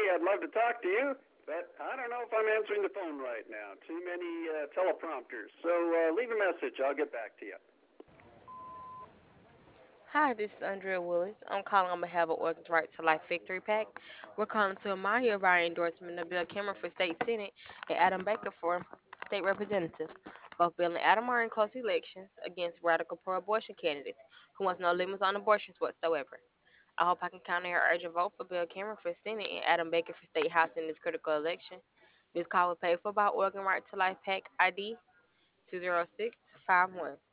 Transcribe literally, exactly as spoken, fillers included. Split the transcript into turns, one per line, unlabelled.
I'd love to talk to you, but I don't know if I'm answering the phone right now. Too many uh, teleprompters. So uh, leave a message. I'll get back to you.
Hi, this is Andrea Willis. I'm calling on behalf of Organs Right to Life Victory PAC. We're calling to remind you of our endorsement of Bill Cameron for state senate and Adam Baker for state representative. Both Bill and Adam are in close elections against radical pro-abortion candidates who wants no limits on abortions whatsoever. I hope I can count on your urgent vote for Bill Cameron for Senate and Adam Baker for State House in this critical election. This call was paid for by Oregon Right to Life PAC I D two zero six five one.